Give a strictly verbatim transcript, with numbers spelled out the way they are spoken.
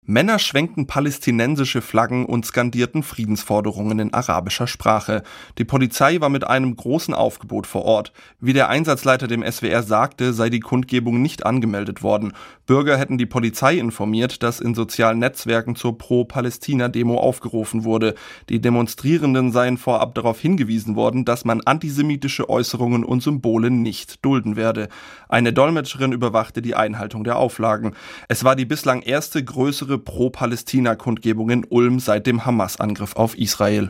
Männer schwenkten palästinensische Flaggen und skandierten Friedensforderungen in arabischer Sprache. Die Polizei war mit einem großen Aufgebot vor Ort. Wie der Einsatzleiter dem S W R sagte, sei die Kundgebung nicht angemeldet worden. Bürger hätten die Polizei informiert, dass in sozialen Netzwerken zur Pro-Palästina-Demo aufgerufen wurde. Die Demonstrierenden seien vorab darauf hingewiesen worden, dass man antisemitische Äußerungen und Symbole nicht dulden werde. Eine Dolmetscherin überwachte die Einhaltung der Auflagen. Es war die bislang erste größere Pro-Palästina-Kundgebung in Ulm seit dem Hamas-Angriff auf Israel.